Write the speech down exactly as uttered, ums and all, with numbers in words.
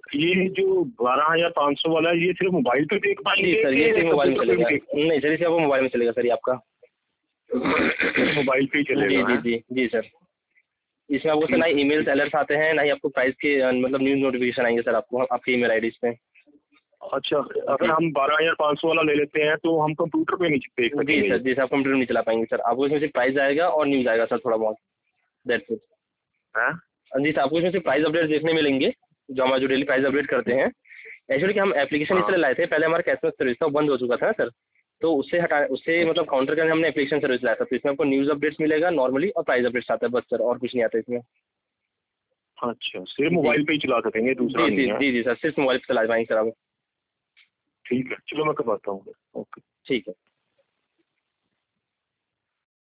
ये जो बारह हजार पाँच सौ वाला है ये सिर्फ मोबाइल पे देख पाएंगे? जी सर, ये सिर्फ मोबाइल में चलेगा। नहीं सर, इसे आपको मोबाइल में चलेगा सर, ये आपका मोबाइल पे ही चलेगा। जी जी जी जी सर। इसमें आपको सर ना ही ईमेल्स अलर्ट्स आते हैं, ना ही आपको प्राइस के मतलब न्यूज़ नोटिफिकेशन आएंगे सर आपको आपकी ईमेल आईडीज पे। अच्छा, अगर हम बारह हजार पाँच सौ वाला ले लेते हैं तो हम कंप्यूटर पे नहीं देख सकेंगे? जी सर, जी सर, आप कंप्यूटर नहीं चला पाएंगे सर, आपको इसमें सिर्फ प्राइस आएगा और न्यूज़ आएगा सर थोड़ा बहुत, दैट्स इट। हाँ जी सर, आपको इसमें सिर्फ प्राइस अपडेट देखने मिलेंगे, जो हमारा जो डेली प्राइस अपडेट करते हैं। एक्चुअली कि हम एप्लीकेशन इसलिए लाए थे, पहले हमारा कैशबैक सर्विस था, बंद हो चुका था ना सर, तो उससे हटा उससे मतलब काउंटर करने हमने एप्लीकेशन सर्विस लाया था, तो इसमें आपको न्यूज़ अपडेट्स मिलेगा नॉर्मली और प्राइस अपडेट्स आता है बस सर, और कुछ नहीं आता इसमें। अच्छा, सिर्फ मोबाइल पे ही चला सकेंगे, दूसरा जी नहीं जी है? जी जी सर, सिर्फ मोबाइल पे चला पाएंगे सर आप। ठीक है, चलो मैं कब आता हूँ। ओके, ठीक है।